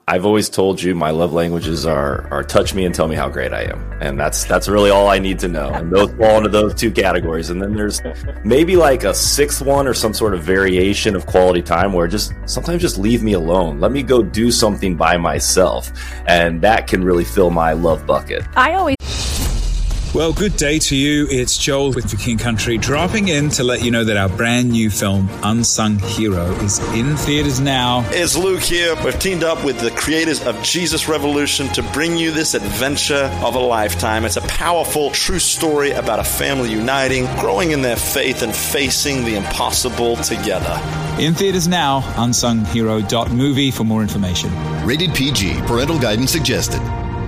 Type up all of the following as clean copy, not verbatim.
I've always told you my love languages are touch me and tell me how great I am. And that's really all I need to know. And those fall into those two categories. And then there's maybe like a sixth one or some sort of variation of quality time where sometimes just leave me alone. Let me go do something by myself. And that can really fill my love bucket. Well, good day to you. It's Joel with For King Country, dropping in to let you know that our brand new film, Unsung Hero, is in theaters now. It's Luke here. We've teamed up with the creators of Jesus Revolution to bring you this adventure of a lifetime. It's a powerful, true story about a family uniting, growing in their faith, and facing the impossible together. In theaters now, unsunghero.movie for more information. Rated PG. Parental guidance suggested.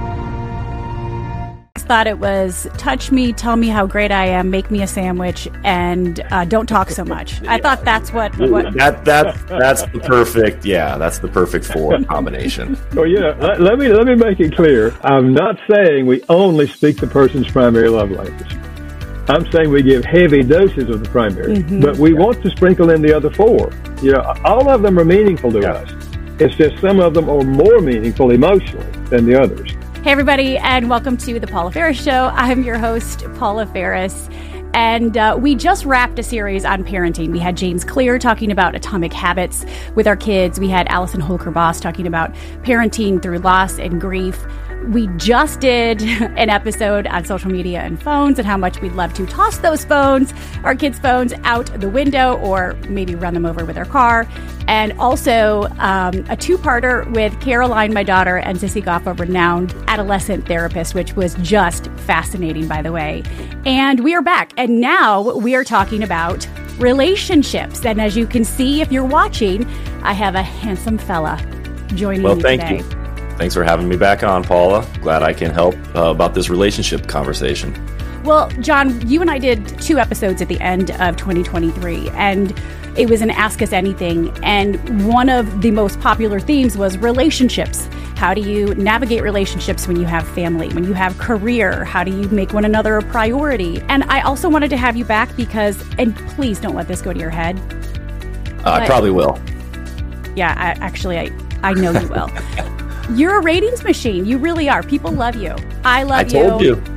Thought it was touch me, tell me how great I am, make me a sandwich, and don't talk so much. I thought that's what that's the perfect four combination. Well, let me make it clear. I'm not saying we only speak the person's primary love language. I'm saying we give heavy doses of the primary, but we want to sprinkle in the other four. All of them are meaningful to us. It's just some of them are more meaningful emotionally than the others. Hey, everybody, and welcome to The Paula Ferris Show. I'm your host, Paula Ferris, and we just wrapped a series on parenting. We had James Clear talking about atomic habits with our kids. We had Allison Holker-Boss talking about parenting through loss and grief. We just did an episode on social media and phones and how much we'd love to toss those phones, our kids' phones, out the window or maybe run them over with our car. And also a two-parter with Caroline, my daughter, and Sissy Goff, a renowned adolescent therapist, which was just fascinating, by the way. And we are back. And now we are talking about relationships. And as you can see, if you're watching, I have a handsome fella joining me today. Thank you. Thanks for having me back on, Paula. Glad I can help about this relationship conversation. Well, John, you and I did 2 episodes at the end of 2023, and it was an Ask Us Anything. And one of the most popular themes was relationships. How do you navigate relationships when you have family, when you have career? How do you make one another a priority? And I also wanted to have you back because, and please don't let this go to your head. I probably will. Yeah, I know you will. You're a ratings machine. You really are. People love you. I love you. I told you.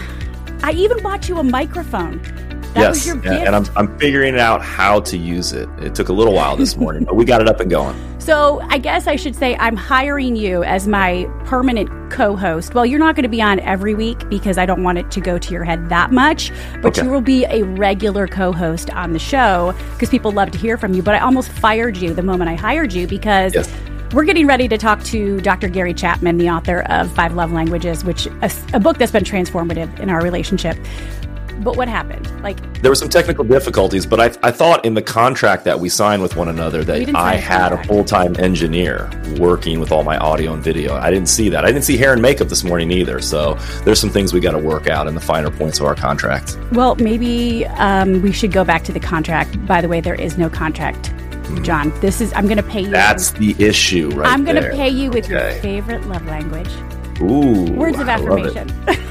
I even bought you a microphone. That was your gift. And I'm figuring out how to use it. It took a little while this morning, but we got it up and going. So I guess I should say I'm hiring you as my permanent co-host. Well, you're not going to be on every week because I don't want it to go to your head that much, but you will be a regular co-host on the show because people love to hear from you. But I almost fired you the moment I hired you because we're getting ready to talk to Dr. Gary Chapman, the author of 5 Love Languages, which a book that's been transformative in our relationship. But what happened? There were some technical difficulties, but I thought in the contract that we signed with one another that I had a full-time engineer working with all my audio and video. I didn't see that. I didn't see hair and makeup this morning either. So there's some things we got to work out in the finer points of our contract. Well, maybe we should go back to the contract. By the way, there is no contract. John, I'm going to pay you. That's the issue right there. I'm going to pay you with your favorite love language. Ooh. Words of affirmation.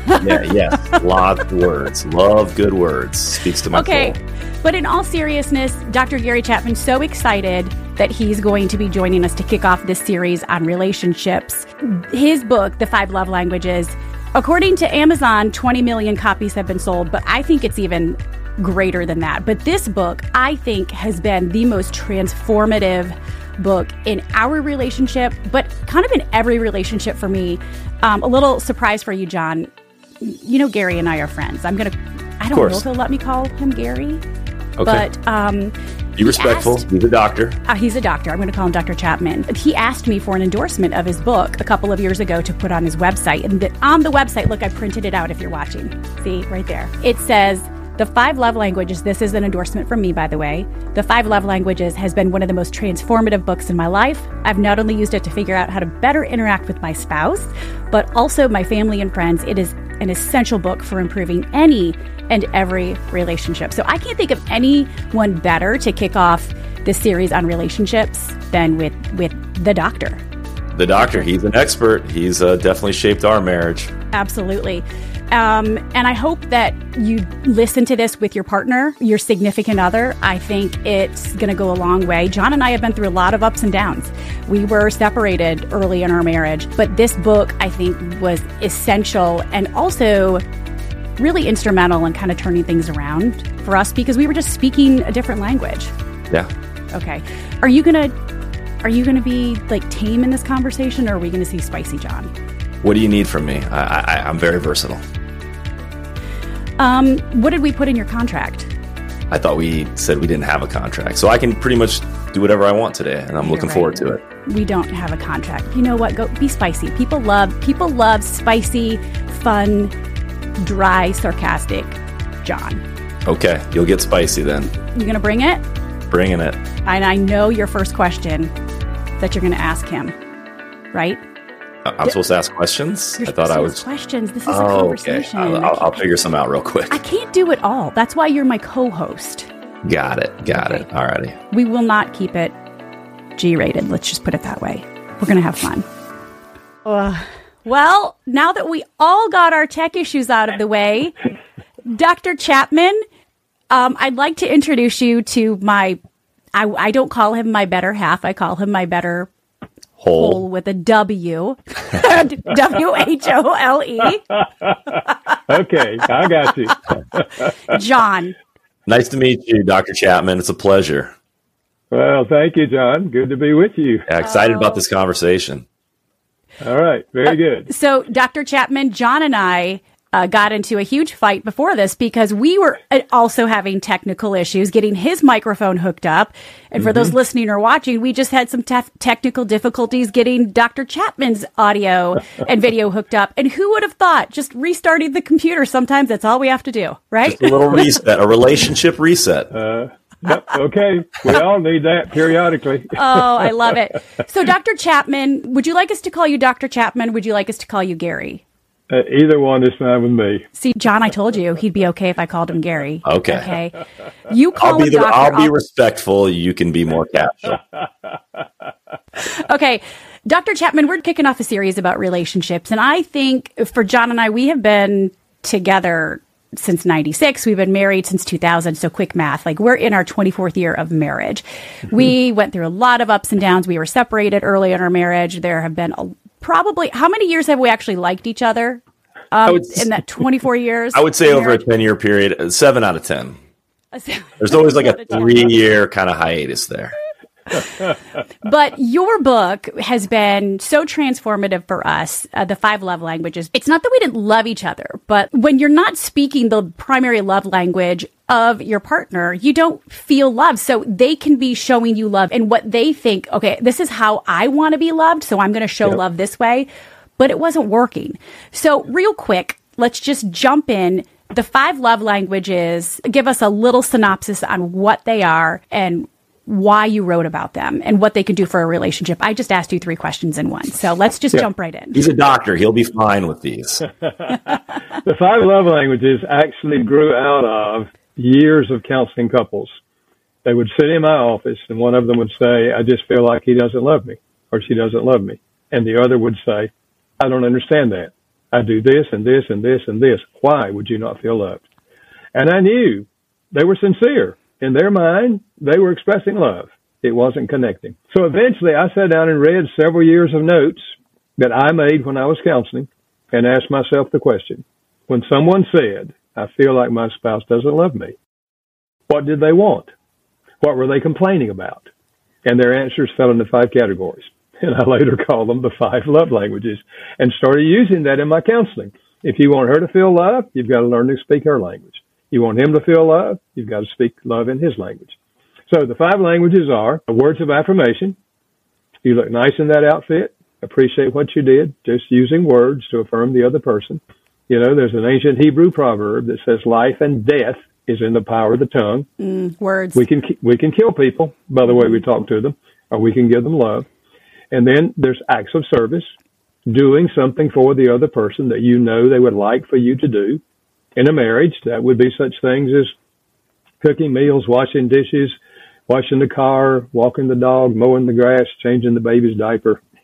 Yes. Lots of words. Love good words. Speaks to my soul. But in all seriousness, Dr. Gary Chapman's so excited that he's going to be joining us to kick off this series on relationships. His book, The 5 Love Languages, according to Amazon, 20 million copies have been sold, but I think it's even greater than that. But this book, I think, has been the most transformative book in our relationship, but kind of in every relationship for me. A little surprise for you, John. You know, Gary and I are friends. I don't know if he'll let me call him Gary. Okay. But be respectful. He's a doctor. He's a doctor. I'm going to call him Dr. Chapman. He asked me for an endorsement of his book a couple of years ago to put on his website. And on the website, look, I printed it out if you're watching. See, right there. It says, The 5 Love Languages, this is an endorsement from me, by the way. The 5 Love Languages has been one of the most transformative books in my life. I've not only used it to figure out how to better interact with my spouse, but also my family and friends. It is an essential book for improving any and every relationship. So I can't think of anyone better to kick off this series on relationships than with the doctor. The doctor, he's an expert. He's definitely shaped our marriage. Absolutely. And I hope that you listen to this with your partner, your significant other. I think it's going to go a long way. John and I have been through a lot of ups and downs. We were separated early in our marriage, but this book, I think, was essential and also really instrumental in kind of turning things around for us because we were just speaking a different language. Yeah. Okay. Are you gonna be like tame in this conversation, or are we gonna see spicy John? What do you need from me? I'm very versatile. What did we put in your contract? I thought we said we didn't have a contract, so I can pretty much do whatever I want today, and I'm looking forward to it. We don't have a contract. You know what? Go be spicy. People love spicy, fun, dry, sarcastic John. Okay, you'll get spicy then. You gonna bring it? Bringing it. And I know your first question that you're gonna ask him, right? I'm supposed to ask questions? I thought I was. Questions. This is a conversation. Okay. I'll figure some out real quick. I can't do it all. That's why you're my co-host. Got it. Alrighty. We will not keep it G-rated. Let's just put it that way. We're gonna have fun. Well, now that we all got our tech issues out of the way, Dr. Chapman, I'd like to introduce you to I don't call him my better half. I call him my better whole with a W. W-H-O-L-E. Okay, I got you. John. Nice to meet you, Dr. Chapman. It's a pleasure. Well, thank you, John. Good to be with you. Yeah, excited about this conversation. All right, very good. So, Dr. Chapman, John and I got into a huge fight before this because we were also having technical issues getting his microphone hooked up. And for those listening or watching, we just had some technical difficulties getting Dr. Chapman's audio and video hooked up. And who would have thought just restarting the computer? Sometimes that's all we have to do, right? Just a little reset, a relationship reset. Yep, okay. We all need that periodically. Oh, I love it. So, Dr. Chapman, would you like us to call you Dr. Chapman? Would you like us to call you Gary? Either one is fine with me. See, John, I told you he'd be okay if I called him Gary. Okay. You call him Doctor. I'll be respectful. You can be more casual. Okay. Dr. Chapman, we're kicking off a series about relationships. And I think for John and I, we have been together since 96. We've been married since 2000. So quick math, like we're in our 24th year of marriage. We went through a lot of ups and downs. We were separated early in our marriage. There have been probably, how many years have we actually liked each other in that 24 years? I would say over a 10-year period, 7 out of 10. There's always like a 3-year kind of hiatus there. But your book has been so transformative for us, the 5 love languages. It's not that we didn't love each other, but when you're not speaking the primary love language of your partner, you don't feel love. So they can be showing you love and what they think, okay, this is how I want to be loved, so I'm going to show love this way. But it wasn't working. So real quick, let's just jump in. The 5 love languages, give us a little synopsis on what they are and why you wrote about them and what they can do for a relationship. I just asked you 3 questions in one. So let's just jump right in. He's a doctor. He'll be fine with these. The 5 love languages actually grew out of years of counseling couples. They would sit in my office and one of them would say, I just feel like he doesn't love me or she doesn't love me. And the other would say, I don't understand that. I do this and this and this and this. Why would you not feel loved? And I knew they were sincere. In their mind, they were expressing love. It wasn't connecting. So eventually I sat down and read several years of notes that I made when I was counseling and asked myself the question, when someone said, I feel like my spouse doesn't love me, what did they want? What were they complaining about? And their answers fell into 5 categories. And I later called them the 5 love languages and started using that in my counseling. If you want her to feel love, you've got to learn to speak her language. You want him to feel love, you've got to speak love in his language. So the 5 languages are words of affirmation. You look nice in that outfit. Appreciate what you did. Just using words to affirm the other person. You know, there's an ancient Hebrew proverb that says life and death is in the power of the tongue. Words. We can kill people by the way we talk to them, or we can give them love. And then there's acts of service, doing something for the other person that you know they would like for you to do. In a marriage, that would be such things as cooking meals, washing dishes, washing the car, walking the dog, mowing the grass, changing the baby's diaper,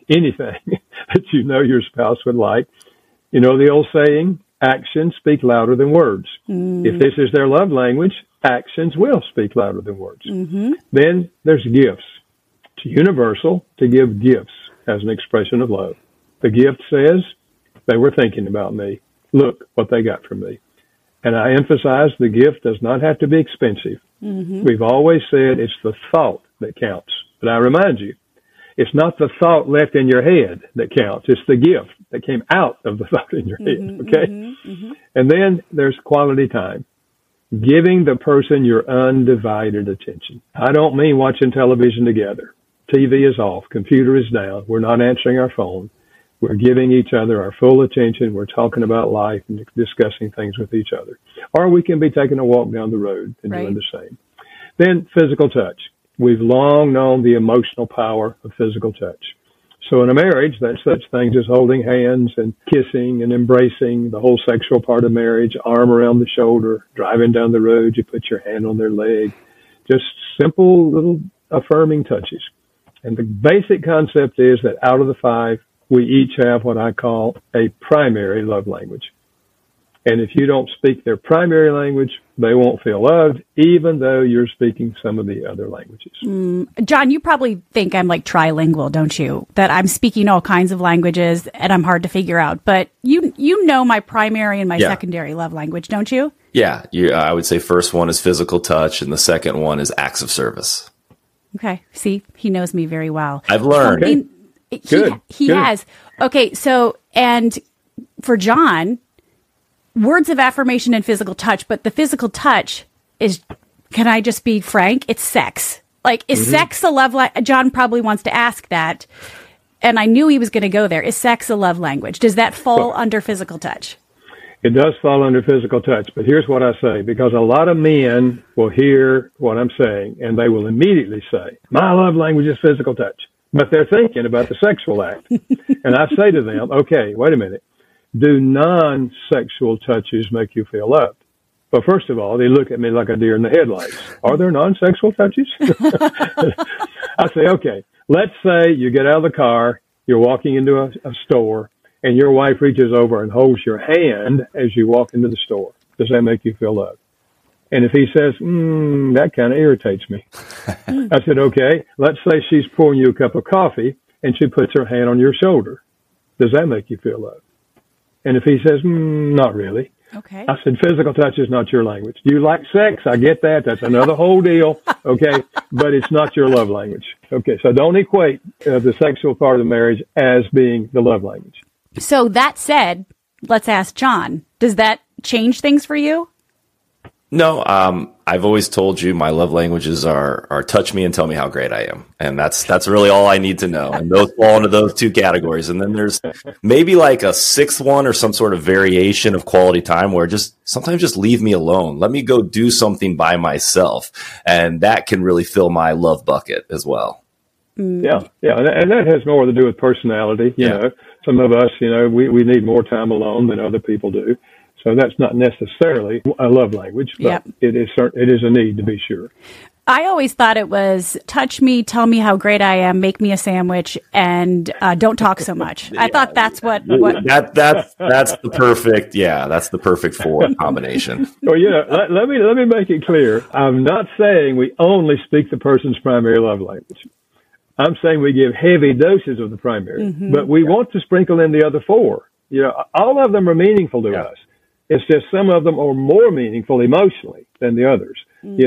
anything that you know your spouse would like. You know the old saying, actions speak louder than words. If this is their love language, actions will speak louder than words. Then there's gifts. It's universal to give gifts as an expression of love. The gift says, they were thinking about me. Look what they got from me. And I emphasize the gift does not have to be expensive. We've always said it's the thought that counts. But I remind you, it's not the thought left in your head that counts. It's the gift that came out of the thought in your head, okay? And then there's quality time. Giving the person your undivided attention. I don't mean watching television together. TV is off. Computer is down. We're not answering our phone. We're giving each other our full attention. We're talking about life and discussing things with each other. Or we can be taking a walk down the road and doing the same. Then physical touch. We've long known the emotional power of physical touch. So in a marriage, that's such things as holding hands and kissing and embracing, the whole sexual part of marriage, arm around the shoulder, driving down the road, you put your hand on their leg. Just simple little affirming touches. And the basic concept is that out of the 5, we each have what I call a primary love language. And if you don't speak their primary language, they won't feel loved, even though you're speaking some of the other languages. John, you probably think I'm like trilingual, don't you? That I'm speaking all kinds of languages and I'm hard to figure out. But you know my primary and my secondary love language, don't you? Yeah. I would say first one is physical touch and the second one is acts of service. Okay. See, he knows me very well. I've learned. Good. He has. Okay. So, and for John, words of affirmation and physical touch, but the physical touch is, can I just be frank? It's sex. Like, is sex a love language? John probably wants to ask that. And I knew he was going to go there. Is sex a love language? Does that fall under physical touch? It does fall under physical touch, but here's what I say, because a lot of men will hear what I'm saying and they will immediately say, my love language is physical touch, but they're thinking about the sexual act. And I say to them, okay, wait a minute. Do non-sexual touches make you feel loved? Well, first of all, they look at me like a deer in the headlights. Are there non-sexual touches? I say, okay, let's say you get out of the car, you're walking into a store, and your wife reaches over and holds your hand as you walk into the store. Does that make you feel loved? And if he says, that kind of irritates me. I said, okay, let's say she's pouring you a cup of coffee, and she puts her hand on your shoulder. Does that make you feel loved? And if he says, not really. Okay. I said, physical touch is not your language. You like sex. I get that. That's another whole deal. Okay. But it's not your love language. Okay. So don't equate the sexual part of the marriage as being the love language. So that said, let's ask John, does that change things for you? No, I've always told you my love languages are touch me and tell me how great I am. And that's really all I need to know. And those fall into those 2 categories. And then there's maybe like a 6th one or some sort of variation of quality time where sometimes just leave me alone. Let me go do something by myself. And that can really fill my love bucket as well. Yeah. And that has more to do with personality. You know, some of us, we need more time alone than other people do. So that's not necessarily a love language, but it is a need to be sure. I always thought it was touch me, tell me how great I am, make me a sandwich, and don't talk so much. I thought that's what that's the perfect that's the perfect 4 combination. Well, let me make it clear. I'm not saying we only speak the person's primary love language. I'm saying we give heavy doses of the primary, but we want to sprinkle in the other 4. All of them are meaningful to us. It's just some of them are more meaningful emotionally than the others.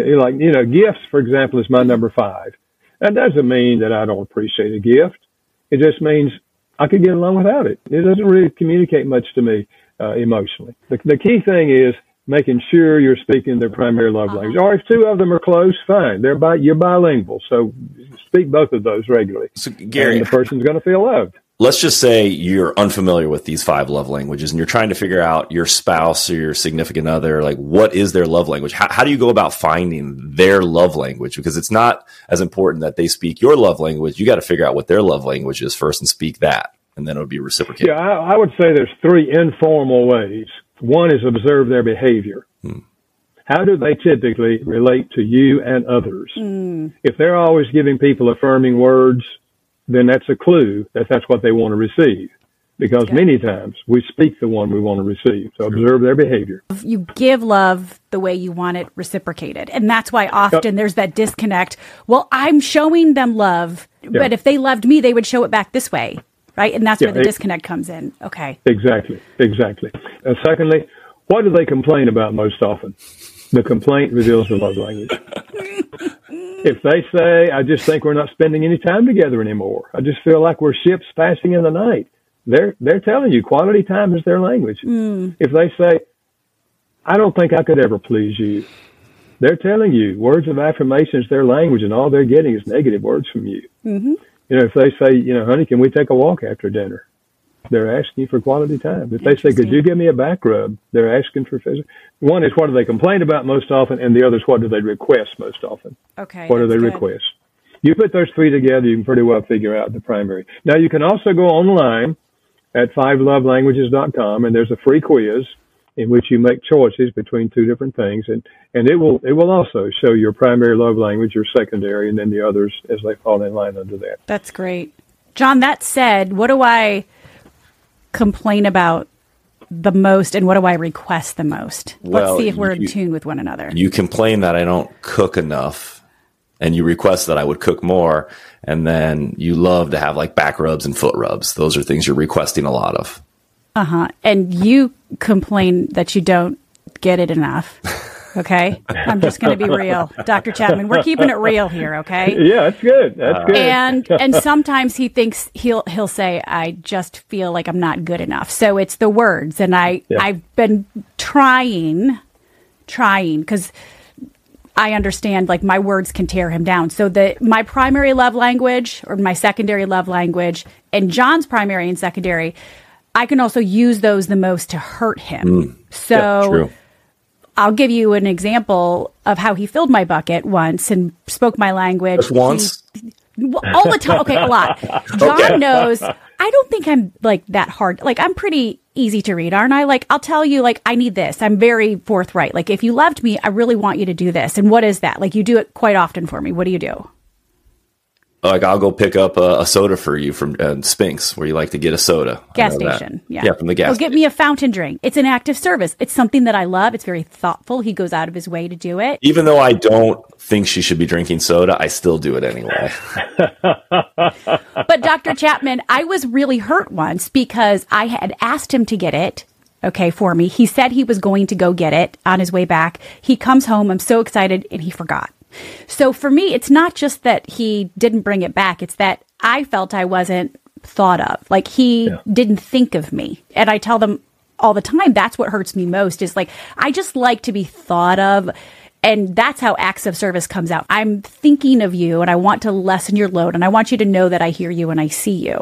Gifts, for example, is my number 5. That doesn't mean that I don't appreciate a gift. It just means I could get along without it. It doesn't really communicate much to me emotionally. The key thing is making sure you're speaking their primary love language. Or if 2 of them are close, fine. You're bilingual, so speak both of those regularly. So, Gary, and the person's going to feel loved. Let's just say you're unfamiliar with these 5 love languages and you're trying to figure out your spouse or your significant other, like what is their love language? How do you go about finding their love language? Because it's not as important that they speak your love language. You got to figure out what their love language is first and speak that, and then it'll be reciprocated. Yeah, I would say there's 3 informal ways. One is observe their behavior. How do they typically relate to you and others? If they're always giving people affirming words, then that's a clue that that's what they want to receive. Because many times we speak the one we want to receive. So observe their behavior. You give love the way you want it reciprocated. And that's why often there's that disconnect. Well, I'm showing them love, but if they loved me, they would show it back this way. Right? And that's where the disconnect comes in. Okay. Exactly. Secondly, what do they complain about most often? The complaint reveals the love language. If they say, I just think we're not spending any time together anymore. I just feel like we're ships passing in the night. They're telling you quality time is their language. If they say, I don't think I could ever please you, they're telling you words of affirmation is their language, and all they're getting is negative words from you. You know, if they say, you know, honey, can we take a walk after dinner? They're asking for quality time. If they say, could you give me a back rub? They're asking for physical. One is what do they complain about most often, and the other is what do they request most often? Okay. What do they request? You put those three together, you can pretty well figure out the primary. Now, you can also go online at 5lovelanguages.com, and there's a free quiz in which you make choices between two different things, and it will also show your primary love language, your secondary, and then the others as they fall in line under that. That's great. John, that said, what do I complain about the most, and what do I request the most? Let's see if we're in tune with one another. You complain that I don't cook enough, and you request that I would cook more, and then you love to have like back rubs and foot rubs. Those are things you're requesting a lot of. And you complain that you don't get it enough. Okay? I'm just going to be real. Dr. Chapman, we're keeping it real here, okay? Yeah, that's good. That's good. And sometimes he thinks he'll say, I just feel like I'm not good enough. So it's the words. And I've been trying, because I understand like my words can tear him down. So my primary love language or my secondary love language and John's primary and secondary, I can also use those the most to hurt him. So I'll give you an example of how he filled my bucket once and spoke my language. Just once? All the time. Okay, a lot. John knows I don't think I'm like that hard. Like I'm pretty easy to read, aren't I? Like I'll tell you like I need this. I'm very forthright. Like if you loved me, I really want you to do this. And what is that? Like you do it quite often for me. What do you do? Like I'll go pick up a soda for you from Spinks, where you like to get a soda. Gas station. Yeah, from the gas station. Get me a fountain drink. It's an act of service. It's something that I love. It's very thoughtful. He goes out of his way to do it. Even though I don't think she should be drinking soda, I still do it anyway. But Dr. Chapman, I was really hurt once because I had asked him to get it. Okay, for me. He said he was going to go get it on his way back. He comes home. I'm so excited, and he forgot. So for me, it's not just that he didn't bring it back. It's that I felt I wasn't thought of. Like he didn't think of me. And I tell them all the time, that's what hurts me most is like, I just like to be thought of. And that's how acts of service comes out. I'm thinking of you and I want to lessen your load. And I want you to know that I hear you and I see you.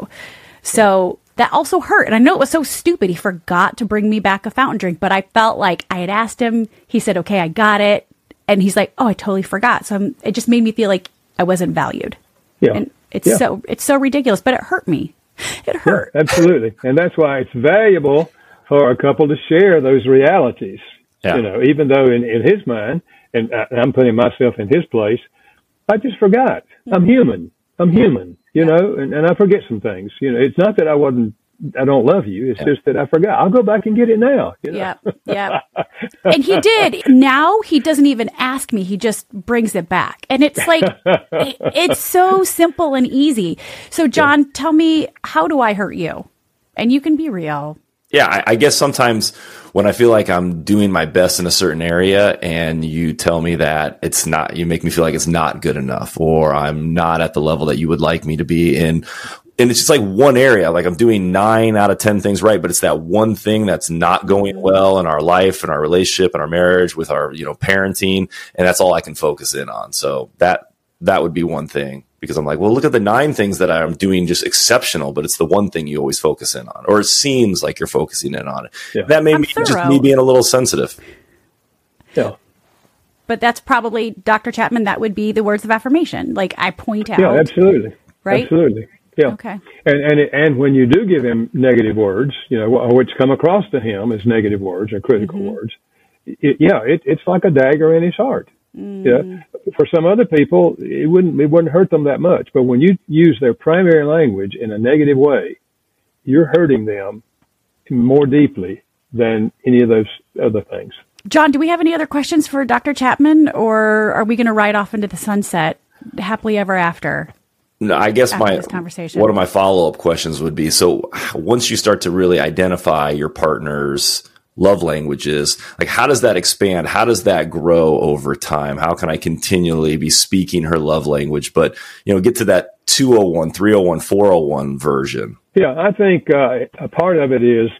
So that also hurt. And I know it was so stupid. He forgot to bring me back a fountain drink, but I felt like I had asked him. He said, okay, I got it. And he's like, oh, I totally forgot. So it just made me feel like I wasn't valued. Yeah. And it's so ridiculous, but it hurt me. It hurt. Yeah, absolutely. And that's why it's valuable for a couple to share those realities. Yeah. You know, even though in his mind, and I'm putting myself in his place, I just forgot. I'm human, you know, and I forget some things. You know, it's not that I don't love you. It's just that I forgot. I'll go back and get it now. You know? Yeah. And he did. Now he doesn't even ask me. He just brings it back. And it's like, it's so simple and easy. So John, tell me, how do I hurt you? And you can be real. Yeah, I guess sometimes when I feel like I'm doing my best in a certain area and you tell me that it's not, you make me feel like it's not good enough or I'm not at the level that you would like me to be in. And it's just like one area, like I'm doing 9 out of 10 things right, but it's that one thing that's not going well in our life and our relationship and our marriage with our, parenting. And that's all I can focus in on. So that would be one thing because I'm like, well, look at the 9 things that I'm doing just exceptional, but it's the one thing you always focus in on, or it seems like you're focusing in on it. Yeah. That may be just me being a little sensitive. Yeah. But that's probably, Dr. Chapman, that would be the words of affirmation. Like I point out. Yeah, absolutely. Right? Absolutely. Yeah. Okay. And when you do give him negative words, which come across to him as negative words or critical words, it's like a dagger in his heart. Yeah. For some other people, it wouldn't hurt them that much. But when you use their primary language in a negative way, you're hurting them more deeply than any of those other things. John, do we have any other questions for Dr. Chapman, or are we going to ride off into the sunset happily ever after? No, I guess this conversation. One of my follow-up questions would be, so once you start to really identify your partner's love languages, like how does that expand? How does that grow over time? How can I continually be speaking her love language, but, get to that 201, 301, 401 version? Yeah, I think a part of it is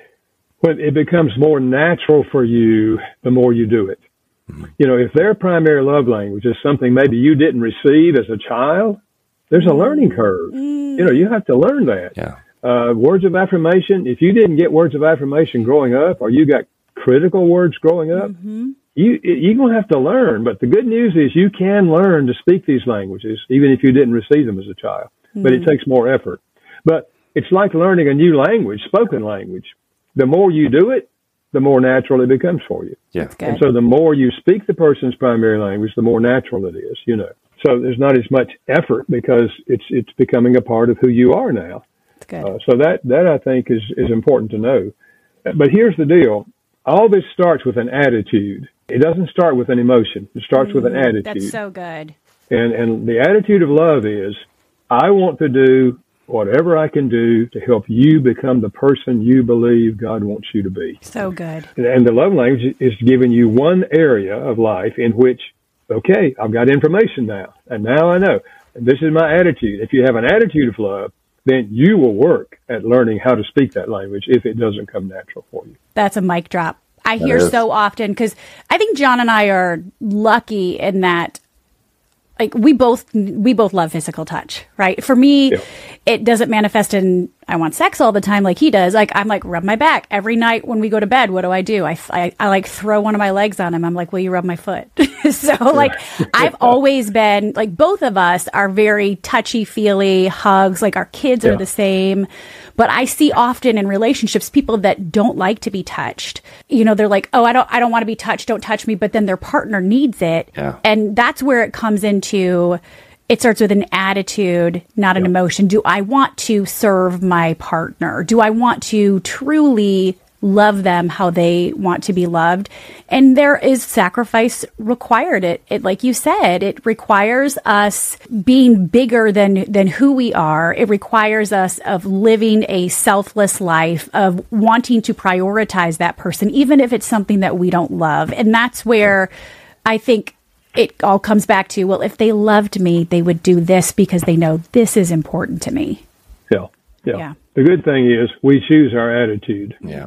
when it becomes more natural for you, the more you do it. Mm-hmm. If their primary love language is something maybe you didn't receive as a child, there's a learning curve. You have to learn that. Yeah. Words of affirmation, if you didn't get words of affirmation growing up, or you got critical words growing up, you're going to have to learn. But the good news is you can learn to speak these languages, even if you didn't receive them as a child. But it takes more effort. But it's like learning a new language, spoken language. The more you do it, the more natural it becomes for you. Yeah. And so the more you speak the person's primary language, the more natural it is, So there's not as much effort because it's becoming a part of who you are now. So that I think is important to know. But here's the deal. All this starts with an attitude. It doesn't start with an emotion. It starts with an attitude. That's so good. And the attitude of love is, I want to do whatever I can do to help you become the person you believe God wants you to be. So good. And the love language is giving you one area of life in which, okay, I've got information now, and now I know. And this is my attitude. If you have an attitude of love, then you will work at learning how to speak that language if it doesn't come natural for you. That's a mic drop. I hear so often, because I think John and I are lucky in that, like, we both love physical touch, right? For me, it doesn't manifest in I want sex all the time like he does. Like, I'm like, rub my back every night when we go to bed. What do? I like throw one of my legs on him. I'm like, will you rub my foot? So like, I've always been like, both of us are very touchy feely, hugs. Like, our kids are the same. But I see often in relationships people that don't like to be touched. They're like, oh, I don't want to be touched. Don't touch me. But then their partner needs it. Yeah. And that's where it comes into, it starts with an attitude, not an emotion. Do I want to serve my partner? Do I want to truly love them how they want to be loved? And there is sacrifice required. It like you said, it requires us being bigger than who we are. It requires us of living a selfless life, of wanting to prioritize that person, even if it's something that we don't love. And that's where I think it all comes back to, well, if they loved me, they would do this because they know this is important to me. Yeah. The good thing is we choose our attitude. Yeah.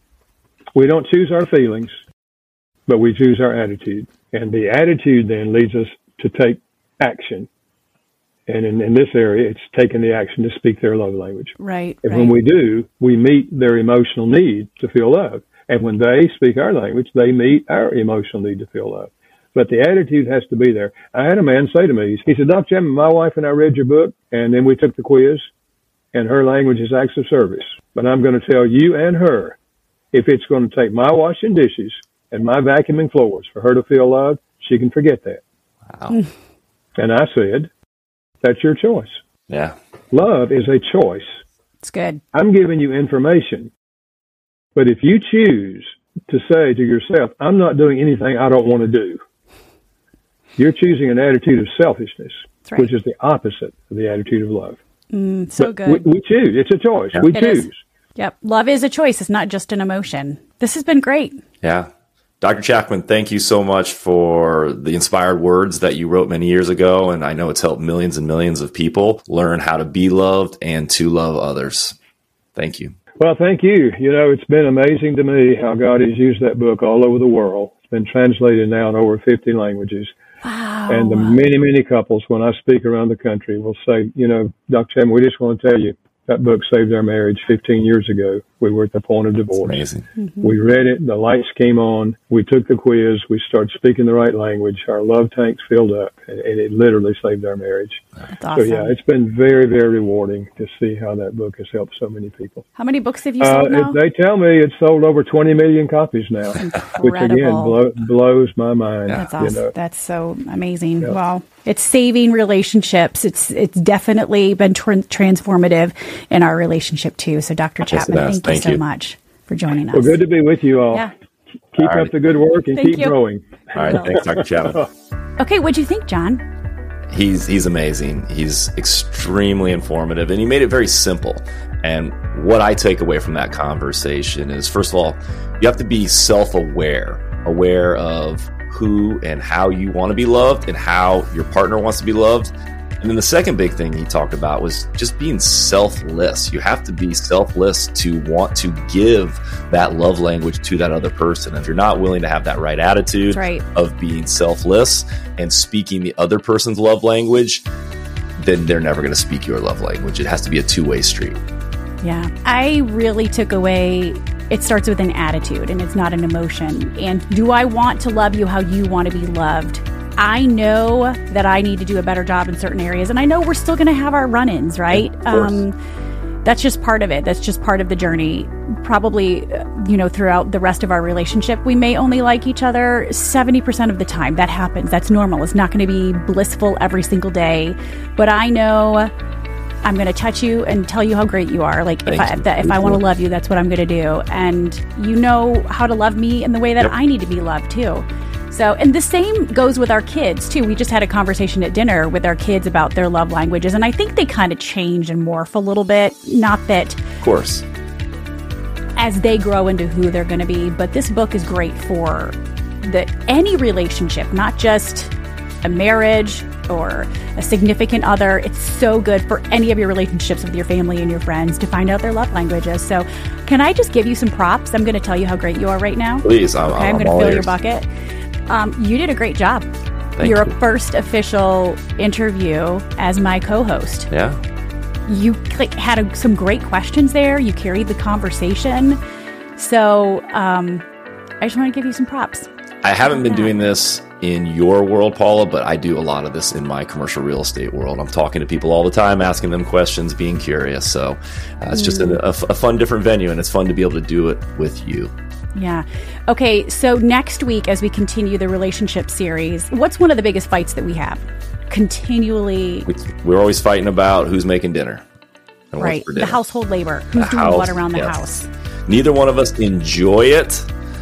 We don't choose our feelings, but we choose our attitude. And the attitude then leads us to take action. And in this area, it's taking the action to speak their love language. Right. And when we do, we meet their emotional need to feel love. And when they speak our language, they meet our emotional need to feel love. But the attitude has to be there. I had a man say to me, he said, Dr. Chapman, my wife and I read your book, and then we took the quiz, and her language is acts of service. But I'm going to tell you and her, if it's going to take my washing dishes and my vacuuming floors for her to feel loved, she can forget that. Wow. And I said, that's your choice. Yeah. Love is a choice. It's good. I'm giving you information. But if you choose to say to yourself, I'm not doing anything I don't want to do, you're choosing an attitude of selfishness, which is the opposite of the attitude of love. So but good. We choose. It's a choice. Yeah. We choose. Yep. Love is a choice. It's not just an emotion. This has been great. Yeah. Dr. Chapman, thank you so much for the inspired words that you wrote many years ago. And I know it's helped millions and millions of people learn how to be loved and to love others. Thank you. Well, thank you. It's been amazing to me how God has used that book all over the world. It's been translated now in over 50 languages. Wow. And the many, many couples, when I speak around the country, will say, Dr. Chapman, we just want to tell you, That book saved our marriage 15 years ago. We were at the point of divorce. Amazing. Mm-hmm. We read it. The lights came on. We took the quiz. We started speaking the right language. Our love tanks filled up, and it literally saved our marriage. That's awesome. So, yeah, it's been very, very rewarding to see how that book has helped so many people. How many books have you sold now? They tell me it's sold over 20 million copies now, which, again, blows my mind. That's awesome. You know? That's so amazing. Yeah. Wow. It's saving relationships. It's definitely been transformative in our relationship, too. So, Dr. Chapman, thank you so much for joining us. Well, good to be with you all. Yeah. Keep up the good work and keep growing. All right. Thanks, Dr. Chapman. Okay. What'd you think, John? He's amazing. He's extremely informative, and he made it very simple. And what I take away from that conversation is, first of all, you have to be self-aware, aware of who and how you want to be loved and how your partner wants to be loved. And then the second big thing he talked about was just being selfless. You have to be selfless to want to give that love language to that other person. If you're not willing to have that right attitude of being selfless and speaking the other person's love language, then they're never going to speak your love language. It has to be a two-way street. Yeah. I really took away, it starts with an attitude and it's not an emotion. And do I want to love you how you want to be loved? I know that I need to do a better job in certain areas, and I know we're still going to have our run-ins, right? That's just part of it. That's just part of the journey. Probably, throughout the rest of our relationship, we may only like each other 70% of the time. That happens. That's normal. It's not going to be blissful every single day. But I know I'm going to touch you and tell you how great you are. Like, if I want to love you, that's what I'm going to do. And you know how to love me in the way that I need to be loved, too. So, and the same goes with our kids, too. We just had a conversation at dinner with our kids about their love languages, and I think they kind of change and morph a little bit. Not that, of course, as they grow into who they're going to be, but this book is great for any relationship, not just a marriage or a significant other. It's so good for any of your relationships with your family and your friends to find out their love languages. So, can I just give you some props? I'm going to tell you how great you are right now. Please, I'm going to fill your bucket. You did a great job. You're a first official interview as my co-host. Yeah. You had some great questions there. You carried the conversation. So I just want to give you some props. I haven't been doing this in your world, Paula, but I do a lot of this in my commercial real estate world. I'm talking to people all the time, asking them questions, being curious. So it's just a fun, different venue, and it's fun to be able to do it with you. Yeah. Okay, so next week, as we continue the relationship series, what's one of the biggest fights that we have? Continually. We're always fighting about who's making dinner. And right. what's for dinner. The household labor. Who's doing what around the house. Neither one of us enjoy it.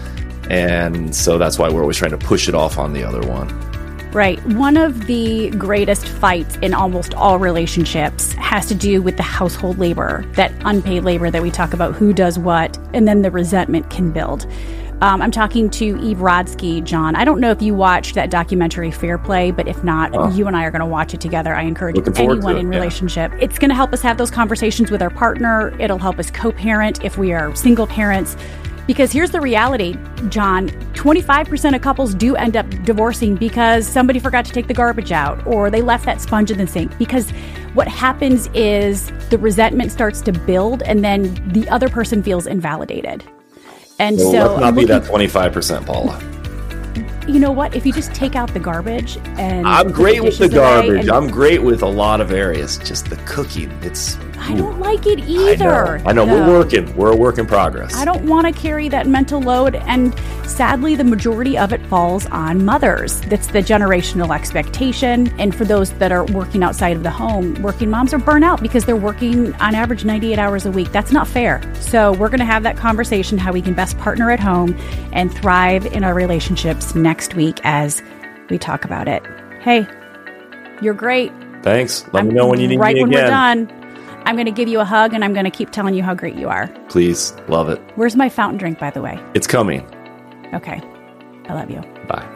And so that's why we're always trying to push it off on the other one. Right. One of the greatest fights in almost all relationships has to do with the household labor, that unpaid labor that we talk about, who does what, and then the resentment can build. I'm talking to Eve Rodsky, John. I don't know if you watched that documentary Fair Play, but if not, you and I are going to watch it together. I encourage anyone in relationship. It's going to help us have those conversations with our partner. It'll help us co-parent if we are single parents. Because here's the reality, John, 25% of couples do end up divorcing because somebody forgot to take the garbage out or they left that sponge in the sink. Because what happens is the resentment starts to build and then the other person feels invalidated. And so let's not be that 25%, Paula. You know what? If you just take out the garbage and I'm great with the garbage. I'm great with a lot of areas. Just the cooking, I don't like it either. I know. We're a work in progress. I don't want to carry that mental load. And sadly, the majority of it falls on mothers. That's the generational expectation. And for those that are working outside of the home, working moms are burnt out because they're working on average 98 hours a week. That's not fair. So we're going to have that conversation, how we can best partner at home and thrive in our relationships next week as we talk about it. Hey, you're great. Thanks. Let me know when you need me again. Right when we're done. I'm going to give you a hug, and I'm going to keep telling you how great you are. Please. Love it. Where's my fountain drink, by the way? It's coming. Okay. I love you. Bye.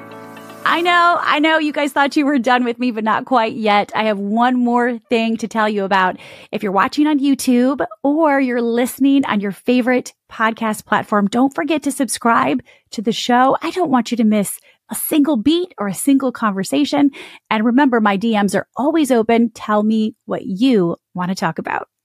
I know you guys thought you were done with me, but not quite yet. I have one more thing to tell you about. If you're watching on YouTube or you're listening on your favorite podcast platform, don't forget to subscribe to the show. I don't want you to miss a single beat or a single conversation. And remember, my DMs are always open. Tell me what you want to talk about.